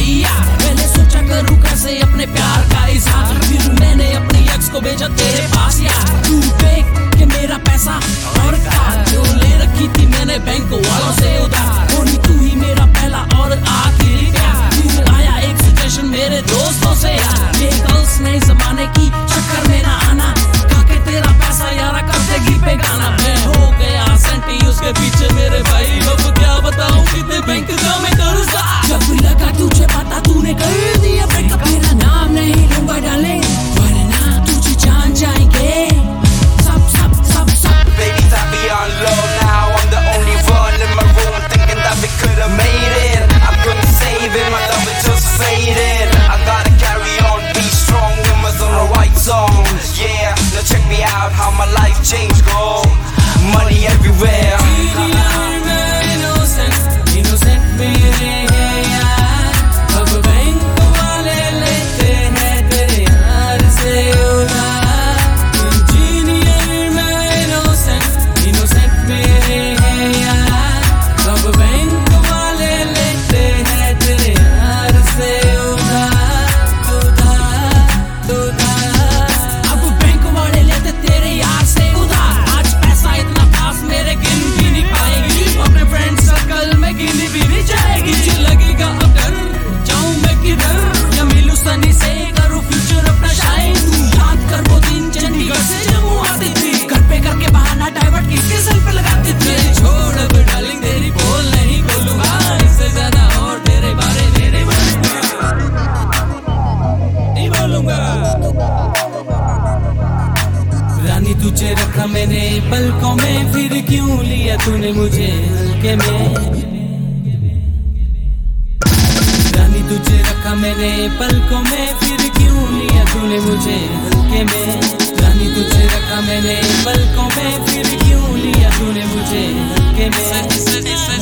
किया। मैंने सोचा करूं कैसे अपने प्यार का इजहार, फिर मैंने अपनी एक्स को भेजा तेरे पास यार। तू देख के मेरा पैसा और कार जो ले रखी थी मैंने बैंक वालों से उधार, होनी तू ही मेरा पहला और आखिरी प्यार। फिर आया एक सिचुएशन मेरे दोस्तों से यार, ये गर्ल्स नए जमाने की चक्कर में ना आना, काके तेरा पैसा यारा कर देगी बेगाना। मैं हो गया सेंटी उसके पीछे मेरे भाई, अब क्या बताऊं कितने बैंक का मैं कर्जदार। जब लगा तुझे पता तूने कर दिया ब्रेकअप, मेरा नाम नहीं लूंगा डाले वरना तुझे जान जाएंगे सब सब सब सब। Baby thought me on low, now I'm the only one in my room thinking that we could've made it. I couldn't save it, my love is just faded. I gotta carry on, be strong, and was on the right song. Yeah, now check me out, how my life changed, go money everywhere. Innocent मेरे हैं यार, अब bank वाले लेते हैं तेरे यार से उधार। इंजीनियर मैं innocent मेरे हैं यार, अब बैंक वाले लेते हैं तेरे यार से उधार उधार उधार। अब बैंक वाले लेते तेरे यार से उधार, आज पैसा इतना खास मेरे गिन भी नहीं पाएगी, अपने फ्रेंड सर्कल में गिनी भी नहीं जाएगी। मुझे लगेगा अब डर जाऊं मैं किधर, या मिलूं सनी से करूं फ्यूचर अपना शाइन। तू याद कर वो दिन चंडीगढ़ से जम्मू आती थी, घर पे करके बहाना डाइवर्ट किसके सर पे लगाती थी। छोड़ अब डार्लिंग तेरी बोल नहीं खोलूंगा, इससे ज्यादा और तेरे बारे में नहीं बोलूंगा। रानी तुझे रखा मैंने पलकों में, फिर क्यों लिया तूने मुझे हल्के में। रानी तुझे रखा मैंने पलकों में, फिर क्यों लिया तूने मुझे हल्के में। रानी तुझे रखा मैंने पलकों में, फिर क्यों लिया तूने मुझे हल्के में।